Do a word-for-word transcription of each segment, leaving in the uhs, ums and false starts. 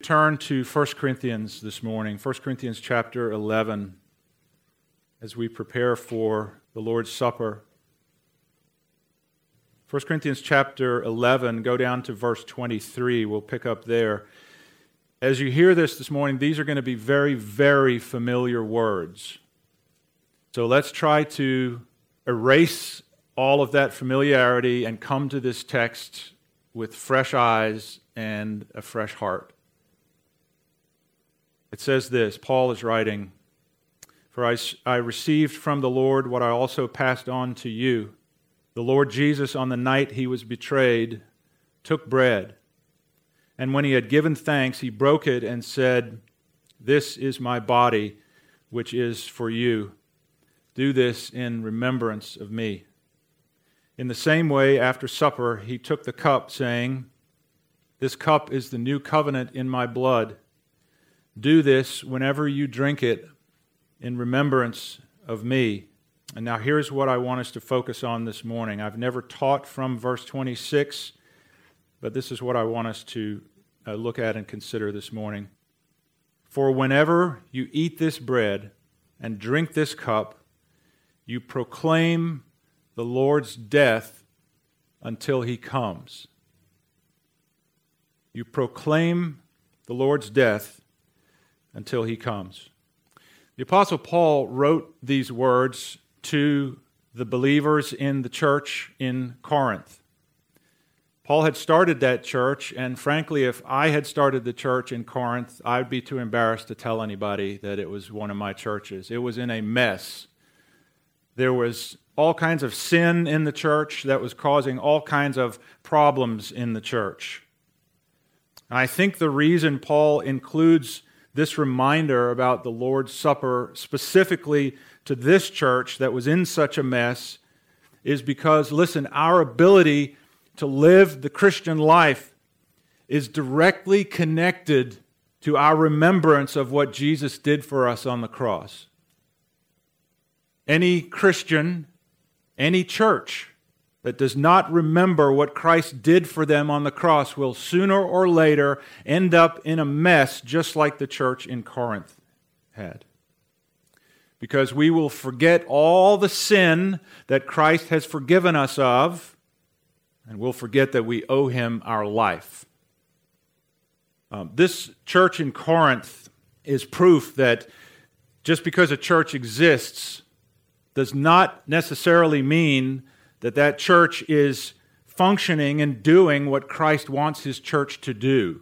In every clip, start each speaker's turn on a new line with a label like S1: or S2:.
S1: Turn to First Corinthians this morning, First Corinthians chapter eleven, as we prepare for the Lord's Supper. First Corinthians chapter eleven, go down to verse twenty-three. We'll pick up there. As you hear this this morning, these are going to be very, very familiar words. So let's try to erase all of that familiarity and come to this text with fresh eyes and a fresh heart. It says this, Paul is writing, "For I, I received from the Lord what I also passed on to you. The Lord Jesus, on the night he was betrayed, took bread. And when he had given thanks, he broke it and said, 'This is my body, which is for you. Do this in remembrance of me.' In the same way, after supper, he took the cup, saying, 'This cup is the new covenant in my blood. Do this whenever you drink it in remembrance of me.'" And now here's what I want us to focus on this morning. I've never taught from verse twenty-six, but this is what I want us to uh, look at and consider this morning. "For whenever you eat this bread and drink this cup, you proclaim the Lord's death until he comes." You proclaim the Lord's death until he comes. The Apostle Paul wrote these words to the believers in the church in Corinth. Paul had started that church, and frankly, if I had started the church in Corinth, I'd be too embarrassed to tell anybody that it was one of my churches. It was in a mess. There was all kinds of sin in the church that was causing all kinds of problems in the church. And I think the reason Paul includes this reminder about the Lord's Supper specifically to this church that was in such a mess is because, listen, our ability to live the Christian life is directly connected to our remembrance of what Jesus did for us on the cross. Any Christian, any church that does not remember what Christ did for them on the cross will sooner or later end up in a mess just like the church in Corinth had. Because we will forget all the sin that Christ has forgiven us of, and we'll forget that we owe him our life. Um, this church in Corinth is proof that just because a church exists does not necessarily mean that that church is functioning and doing what Christ wants his church to do.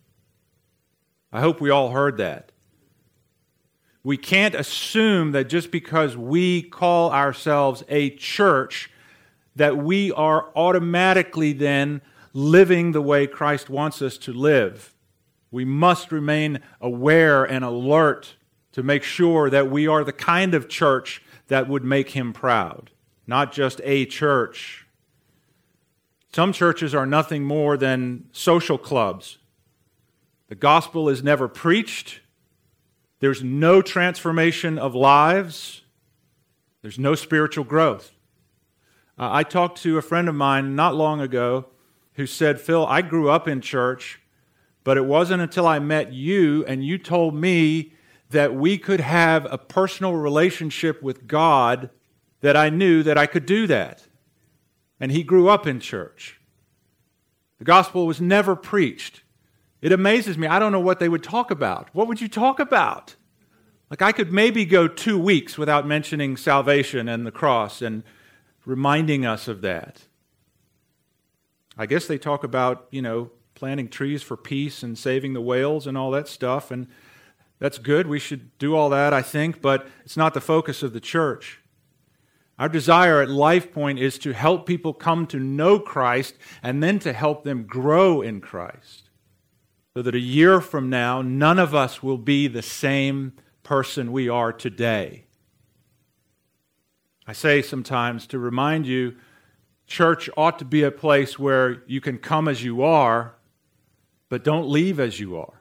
S1: I hope we all heard that. We can't assume that just because we call ourselves a church, that we are automatically then living the way Christ wants us to live. We must remain aware and alert to make sure that we are the kind of church that would make him proud. Not just a church. Some churches are nothing more than social clubs. The gospel is never preached. There's no transformation of lives. There's no spiritual growth. Uh, I talked to a friend of mine not long ago who said, "Phil, I grew up in church, but it wasn't until I met you and you told me that we could have a personal relationship with God that I knew that I could do that." And he grew up in church. The gospel was never preached. It amazes me. I don't know what they would talk about. What would you talk about? Like, I could maybe go two weeks without mentioning salvation and the cross and reminding us of that. I guess they talk about, you know, planting trees for peace and saving the whales and all that stuff, and that's good. We should do all that, I think, but it's not the focus of the church. Our desire at LifePoint is to help people come to know Christ and then to help them grow in Christ, so that a year from now, none of us will be the same person we are today. I say sometimes to remind you, church ought to be a place where you can come as you are, but don't leave as you are.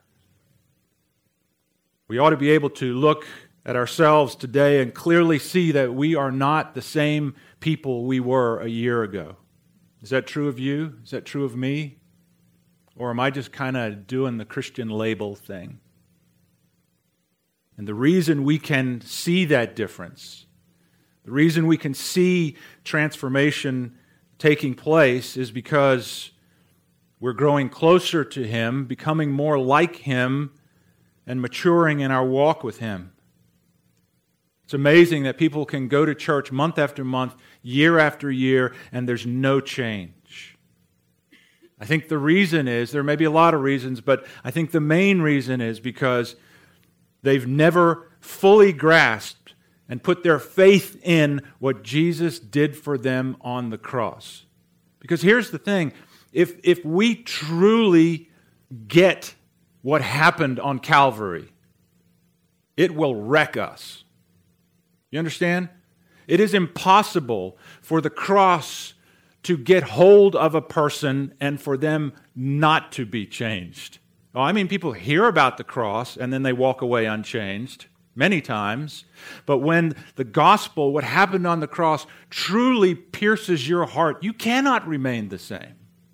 S1: We ought to be able to look at ourselves today and clearly see that we are not the same people we were a year ago. Is that true of you? Is that true of me? Or am I just kind of doing the Christian label thing? And the reason we can see that difference, the reason we can see transformation taking place is because we're growing closer to Him, becoming more like Him, and maturing in our walk with Him. It's amazing that people can go to church month after month, year after year, and there's no change. I think the reason is, there may be a lot of reasons, but I think the main reason is because they've never fully grasped and put their faith in what Jesus did for them on the cross. Because here's the thing, if, if we truly get what happened on Calvary, it will wreck us. You understand? It is impossible for the cross to get hold of a person and for them not to be changed. Oh, I mean, people hear about the cross and then they walk away unchanged many times. But when the gospel, what happened on the cross, truly pierces your heart, you cannot remain the same.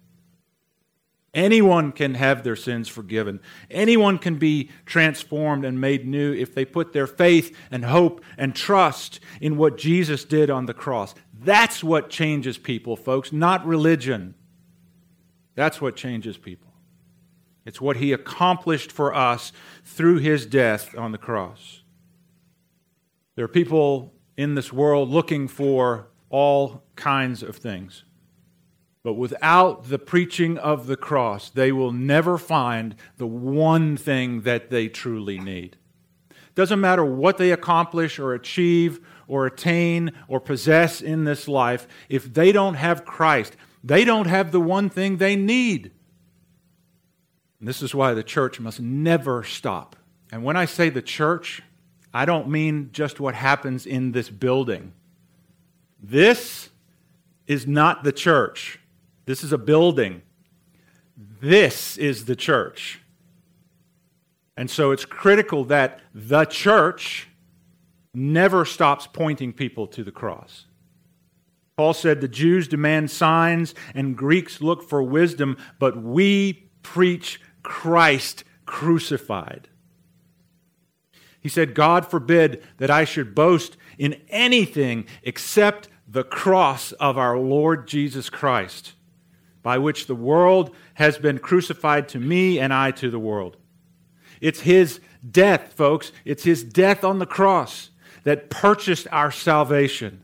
S1: Anyone can have their sins forgiven. Anyone can be transformed and made new if they put their faith and hope and trust in what Jesus did on the cross. That's what changes people, folks, not religion. That's what changes people. It's what He accomplished for us through His death on the cross. There are people in this world looking for all kinds of things. But without the preaching of the cross, they will never find the one thing that they truly need. Doesn't matter what they accomplish or achieve or attain or possess in this life, if they don't have Christ, they don't have the one thing they need. And this is why the church must never stop. And when I say the church, I don't mean just what happens in this building. This is not the church. This is a building. This is the church. And so it's critical that the church never stops pointing people to the cross. Paul said the Jews demand signs and Greeks look for wisdom, but we preach Christ crucified. He said, God forbid that I should boast in anything except the cross of our Lord Jesus Christ, by which the world has been crucified to me and I to the world. It's His death, folks. It's His death on the cross that purchased our salvation.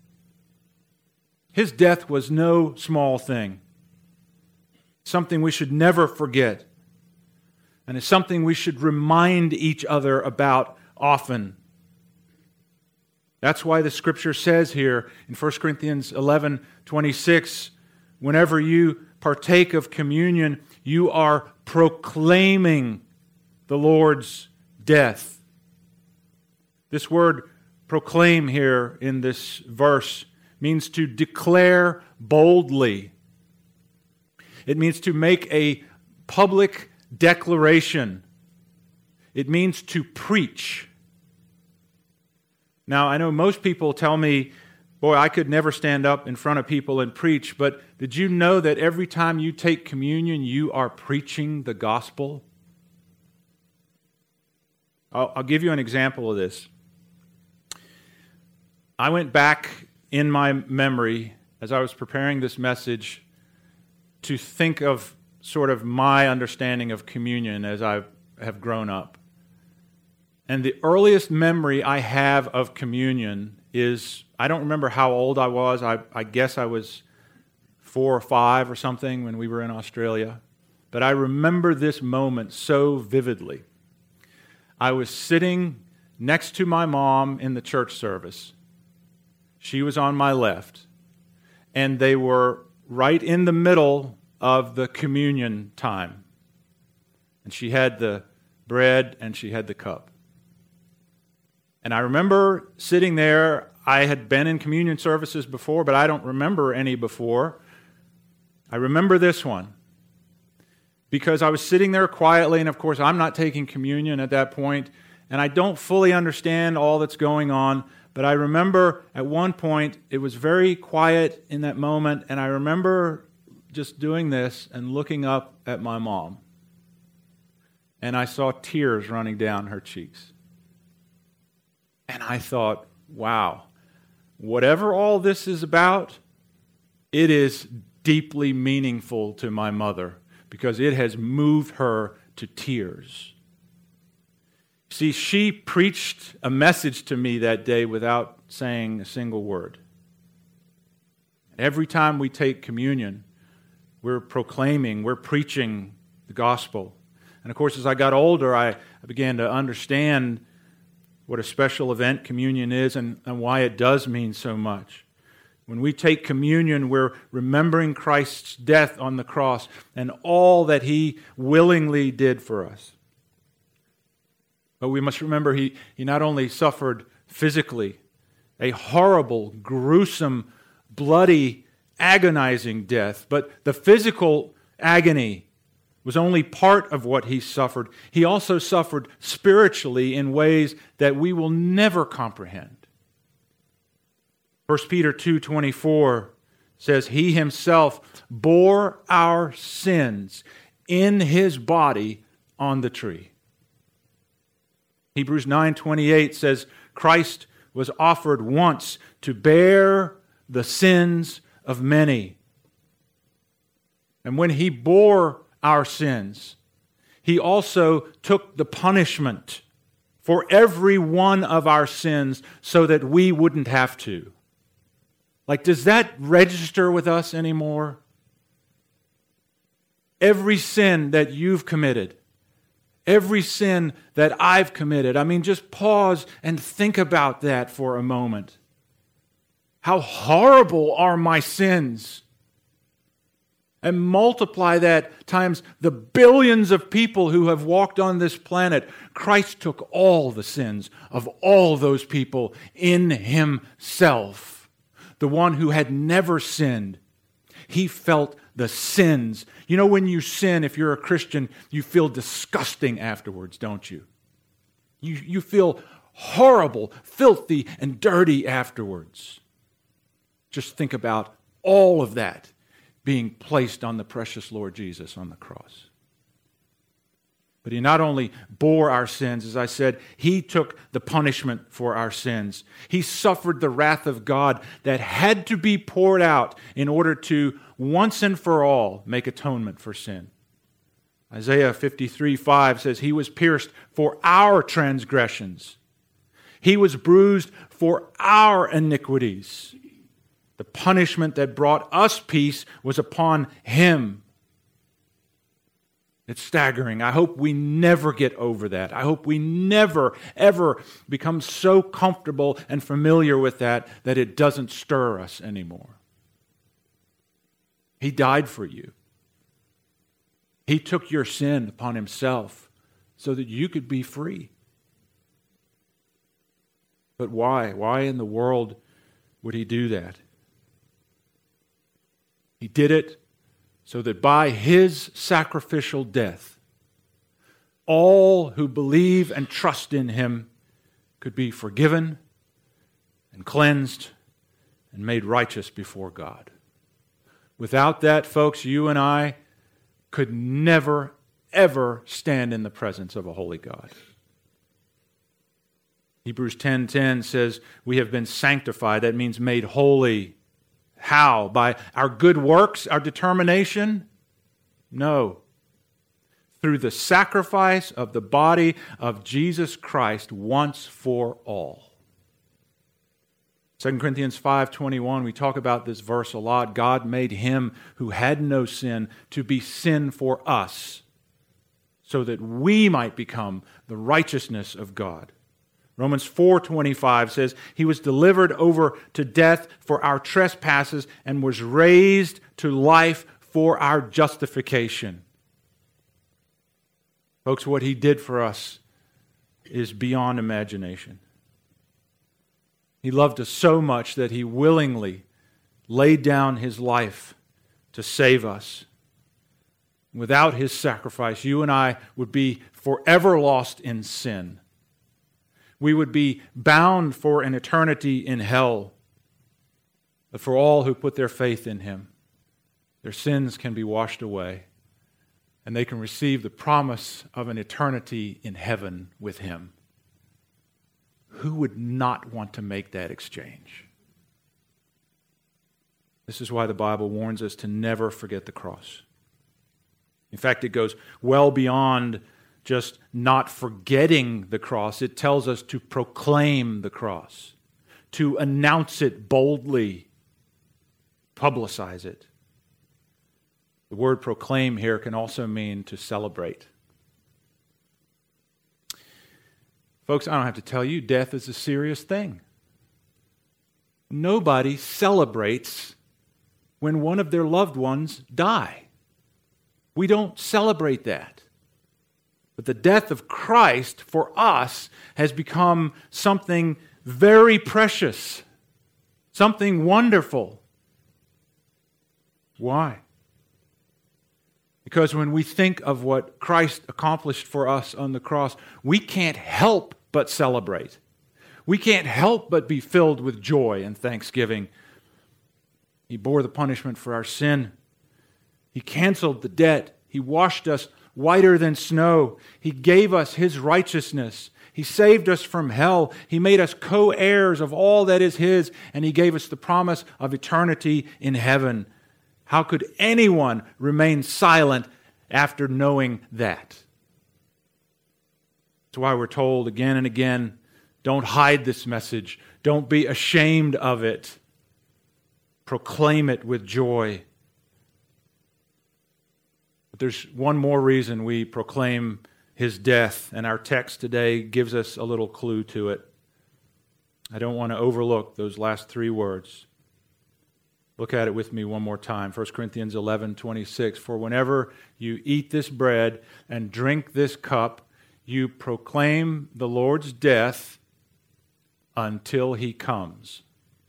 S1: His death was no small thing. Something we should never forget. And it's something we should remind each other about often. That's why the Scripture says here in First Corinthians eleven twenty-six, whenever you partake of communion, you are proclaiming the Lord's death. This word proclaim here in this verse means to declare boldly. It means to make a public declaration. It means to preach. Now, I know most people tell me, boy, I could never stand up in front of people and preach, but did you know that every time you take communion, you are preaching the gospel? I'll, I'll give you an example of this. I went back in my memory as I was preparing this message to think of sort of my understanding of communion as I have grown up. And the earliest memory I have of communion is, I don't remember how old I was. I, I guess I was four or five or something when we were in Australia. But I remember this moment so vividly. I was sitting next to my mom in the church service. She was on my left. And they were right in the middle of the communion time. And she had the bread and she had the cup. And I remember sitting there. I had been in communion services before, but I don't remember any before. I remember this one because I was sitting there quietly, and of course I'm not taking communion at that point, and I don't fully understand all that's going on, but I remember at one point it was very quiet in that moment, and I remember just doing this and looking up at my mom, and I saw tears running down her cheeks. And I thought, wow, whatever all this is about, it is deeply meaningful to my mother because it has moved her to tears. See, she preached a message to me that day without saying a single word. Every time we take communion, we're proclaiming, we're preaching the gospel. And of course, as I got older, I, I began to understand what a special event communion is and, and why it does mean so much. When we take communion, we're remembering Christ's death on the cross and all that He willingly did for us. But we must remember He, he not only suffered physically, a horrible, gruesome, bloody, agonizing death, but the physical agony was only part of what He suffered. He also suffered spiritually in ways that we will never comprehend. First Peter two twenty-four says, He Himself bore our sins in His body on the tree. Hebrews nine twenty-eight says, Christ was offered once to bear the sins of many. And when He bore our sins, He also took the punishment for every one of our sins so that we wouldn't have to. Like, does that register with us anymore? Every sin that you've committed, every sin that I've committed. I mean, just pause and think about that for a moment. How horrible are my sins? And multiply that times the billions of people who have walked on this planet. Christ took all the sins of all those people in Himself. The one who had never sinned. He felt the sins. You know, when you sin, if you're a Christian, you feel disgusting afterwards, don't you? You, you feel horrible, filthy, and dirty afterwards. Just think about all of that being placed on the precious Lord Jesus on the cross. But He not only bore our sins, as I said, He took the punishment for our sins. He suffered the wrath of God that had to be poured out in order to, once and for all, make atonement for sin. Isaiah fifty-three five says, He was pierced for our transgressions. He was bruised for our iniquities. The punishment that brought us peace was upon Him. It's staggering. I hope we never get over that. I hope we never, ever become so comfortable and familiar with that that it doesn't stir us anymore. He died for you. He took your sin upon Himself so that you could be free. But why? Why in the world would He do that? He did it so that by His sacrificial death, all who believe and trust in Him could be forgiven and cleansed and made righteous before God. Without that, folks, you and I could never, ever stand in the presence of a holy God. Hebrews ten ten says, we have been sanctified. That means made holy. How? By our good works, our determination? No. Through the sacrifice of the body of Jesus Christ once for all. Second Corinthians five twenty-one, we talk about this verse a lot. God made Him who had no sin to be sin for us, so that we might become the righteousness of God. Romans four twenty-five says, He was delivered over to death for our trespasses and was raised to life for our justification. Folks, what He did for us is beyond imagination. He loved us so much that He willingly laid down His life to save us. Without His sacrifice, you and I would be forever lost in sin. We would be bound for an eternity in hell. But for all who put their faith in Him, their sins can be washed away, and they can receive the promise of an eternity in heaven with Him. Who would not want to make that exchange? This is why the Bible warns us to never forget the cross. In fact, it goes well beyond just not forgetting the cross. It tells us to proclaim the cross, to announce it boldly, publicize it. The word proclaim here can also mean to celebrate. Folks, I don't have to tell you, death is a serious thing. Nobody celebrates when one of their loved ones die. We don't celebrate that. But the death of Christ for us has become something very precious, something wonderful. Why? Because when we think of what Christ accomplished for us on the cross, we can't help but celebrate. We can't help but be filled with joy and thanksgiving. He bore the punishment for our sin. He canceled the debt. He washed us whiter than snow. He gave us His righteousness. He saved us from hell. He made us co-heirs of all that is His, and He gave us the promise of eternity in heaven. How could anyone remain silent after knowing that? That's why we're told again and again, don't hide this message. Don't be ashamed of it. Proclaim it with joy. But there's one more reason we proclaim His death, and our text today gives us a little clue to it. I don't want to overlook those last three words. Look at it with me one more time. First Corinthians eleven twenty-six. For whenever you eat this bread and drink this cup, you proclaim the Lord's death until He comes.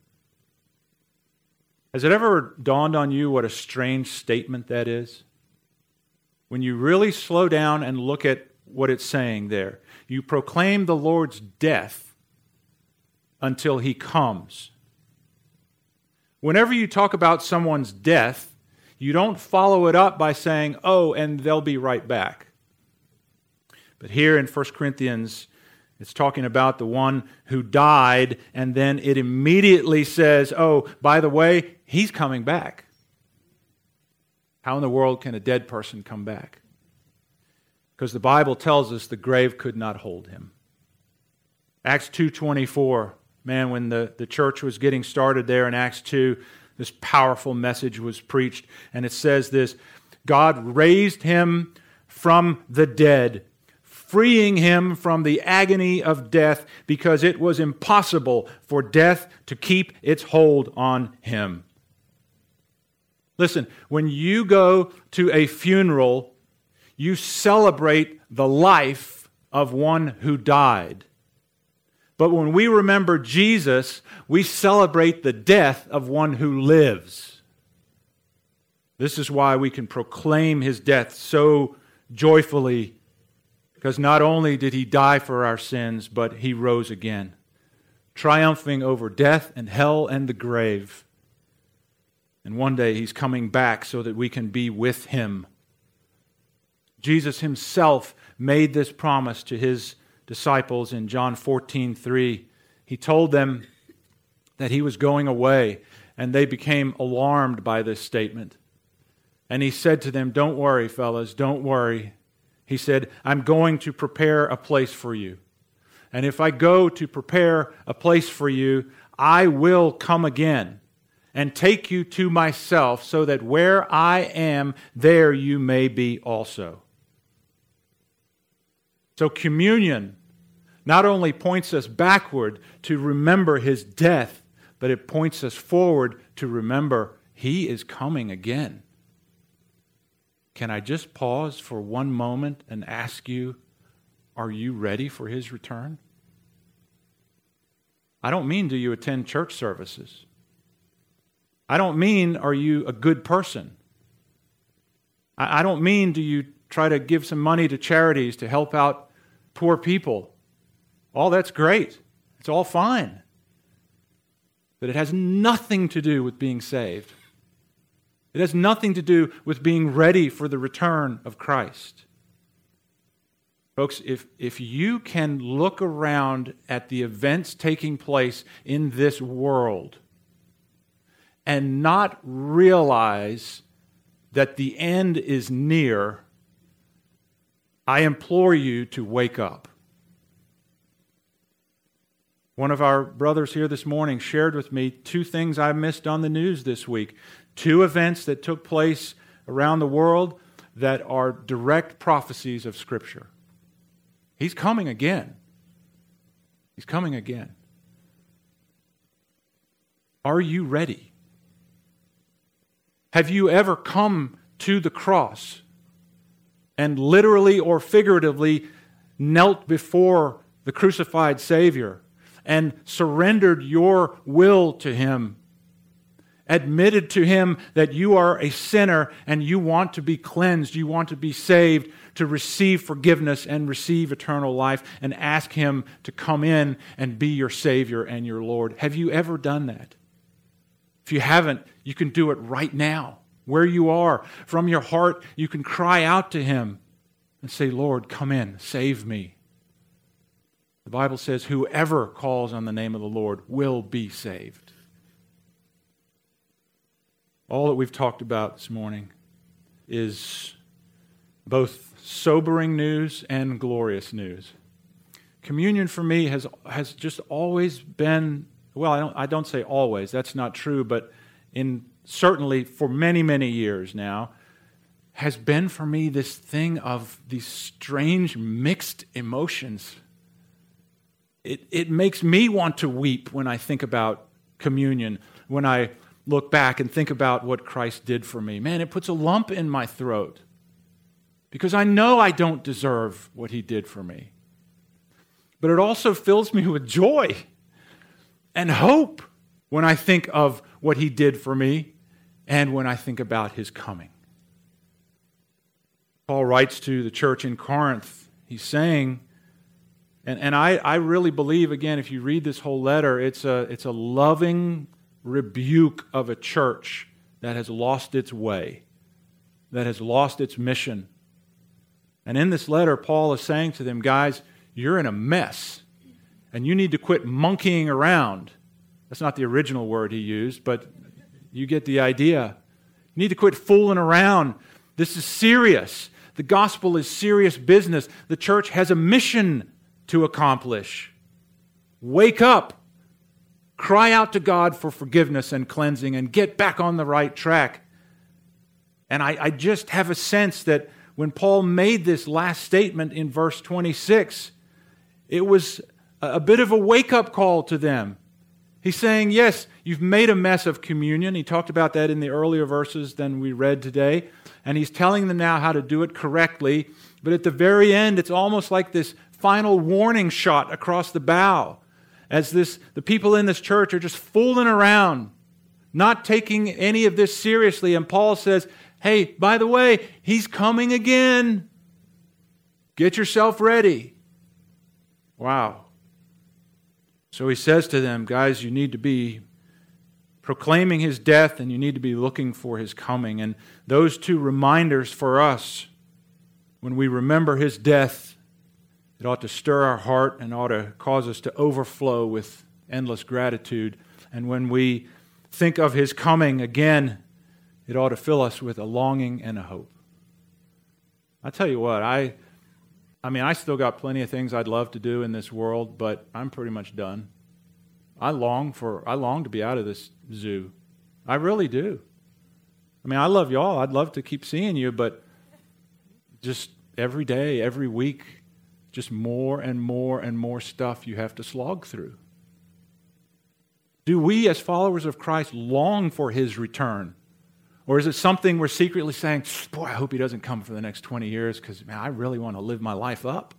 S1: Has it ever dawned on you what a strange statement that is? When you really slow down and look at what it's saying there. You proclaim the Lord's death until He comes. Whenever you talk about someone's death, you don't follow it up by saying, oh, and they'll be right back. But here in First Corinthians, it's talking about the one who died, and then it immediately says, oh, by the way, He's coming back. How in the world can a dead person come back? Because the Bible tells us the grave could not hold Him. Acts two twenty-four. Man, when the, the church was getting started there in Acts two, this powerful message was preached. And it says this, God raised Him from the dead, freeing Him from the agony of death, because it was impossible for death to keep its hold on Him. Listen, when you go to a funeral, you celebrate the life of one who died. But when we remember Jesus, we celebrate the death of one who lives. This is why we can proclaim His death so joyfully, because not only did He die for our sins, but He rose again, triumphing over death and hell and the grave. And one day He's coming back so that we can be with Him. Jesus Himself made this promise to His disciples in John fourteen three. He told them that He was going away, and they became alarmed by this statement. And He said to them, don't worry, fellas, don't worry. He said, I'm going to prepare a place for you. And if I go to prepare a place for you, I will come again and take you to myself, so that where I am, there you may be also. So communion not only points us backward to remember His death, but it points us forward to remember He is coming again. Can I just pause for one moment and ask you, are you ready for His return? I don't mean do you attend church services. I don't mean are you a good person. I don't mean do you try to give some money to charities to help out poor people. All that's great. It's all fine. But it has nothing to do with being saved. It has nothing to do with being ready for the return of Christ. Folks, if, if you can look around at the events taking place in this world and not realize that the end is near, I implore you to wake up. One of our brothers here this morning shared with me two things I missed on the news this week. Two events that took place around the world that are direct prophecies of Scripture. He's coming again. He's coming again. Are you ready? Have you ever come to the cross and literally or figuratively knelt before the crucified Savior and surrendered your will to Him? Admitted to Him that you are a sinner and you want to be cleansed, you want to be saved, to receive forgiveness and receive eternal life, and ask Him to come in and be your Savior and your Lord. Have you ever done that? If you haven't, you can do it right now, where you are. From your heart, you can cry out to Him and say, Lord, come in, save me. The Bible says, whoever calls on the name of the Lord will be saved. All that we've talked about this morning is both sobering news and glorious news. Communion for me has has just always been, well, I don't I don't say always, that's not true, but in certainly for many, many years now, has been for me this thing of these strange mixed emotions. It it makes me want to weep when I think about communion, when I look back and think about what Christ did for me. Man, it puts a lump in my throat because I know I don't deserve what He did for me. But it also fills me with joy and hope when I think of what He did for me and when I think about His coming. Paul writes to the church in Corinth. He's saying, and, and I, I really believe, again, if you read this whole letter, it's a, it's a loving rebuke of a church that has lost its way, that has lost its mission. And in this letter, Paul is saying to them, guys, you're in a mess, and you need to quit monkeying around. That's not the original word he used, but you get the idea. You need to quit fooling around. This is serious. The gospel is serious business. The church has a mission to accomplish. Wake up. Cry out to God for forgiveness and cleansing and get back on the right track. And I, I just have a sense that when Paul made this last statement in verse twenty-six, it was a bit of a wake-up call to them. He's saying, yes, you've made a mess of communion. He talked about that in the earlier verses than we read today. And he's telling them now how to do it correctly. But at the very end, it's almost like this final warning shot across the bow. As this, the people in this church are just fooling around, not taking any of this seriously. And Paul says, hey, by the way, He's coming again. Get yourself ready. Wow. So he says to them, guys, you need to be proclaiming His death and you need to be looking for His coming. And those two reminders for us, when we remember His death, it ought to stir our heart and ought to cause us to overflow with endless gratitude. And when we think of His coming again, it ought to fill us with a longing and a hope. I tell you what, I I mean, I still got plenty of things I'd love to do in this world, but I'm pretty much done. I long for I long to be out of this zoo. I really do. I mean, I love y'all. I'd love to keep seeing you, but just every day, every week, just more and more and more stuff you have to slog through. Do we, as followers of Christ, long for His return? Or is it something we're secretly saying, boy, I hope He doesn't come for the next twenty years because, man, I really want to live my life up.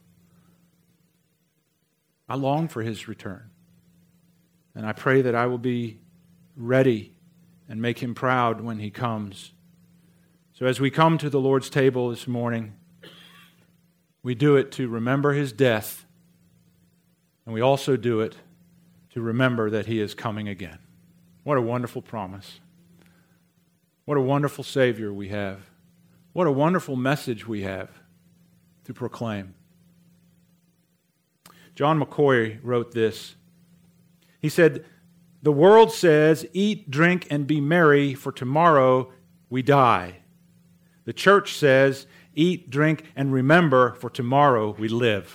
S1: I long for His return. And I pray that I will be ready and make Him proud when He comes. So as we come to the Lord's table this morning, we do it to remember His death, and we also do it to remember that He is coming again. What a wonderful promise. What a wonderful Savior we have. What a wonderful message we have to proclaim. John McCoy wrote this. He said, "The world says, eat, drink, and be merry, for tomorrow we die. The church says, eat, drink, and remember, for tomorrow we live."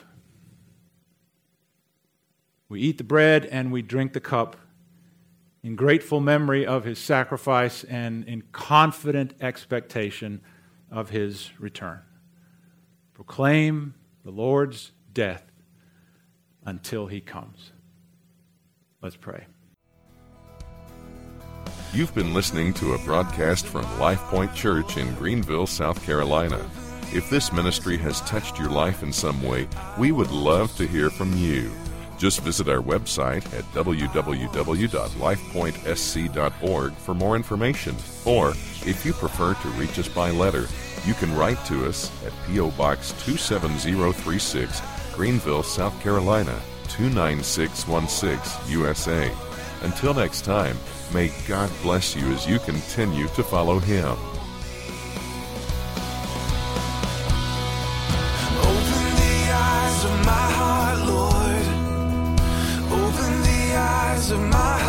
S1: We eat the bread and we drink the cup in grateful memory of his sacrifice and in confident expectation of his return. Proclaim the Lord's death until he comes. Let's pray.
S2: You've been listening to a broadcast from Life Point Church in Greenville, South Carolina. If this ministry has touched your life in some way, we would love to hear from you. Just visit our website at w w w dot life point s c dot org for more information. Or, if you prefer to reach us by letter, you can write to us at P O Box two seven zero three six, Greenville, South Carolina, two nine six one six, U S A. Until next time, may God bless you as you continue to follow Him.
S3: Open the eyes of my heart, Lord. Open the eyes of my heart.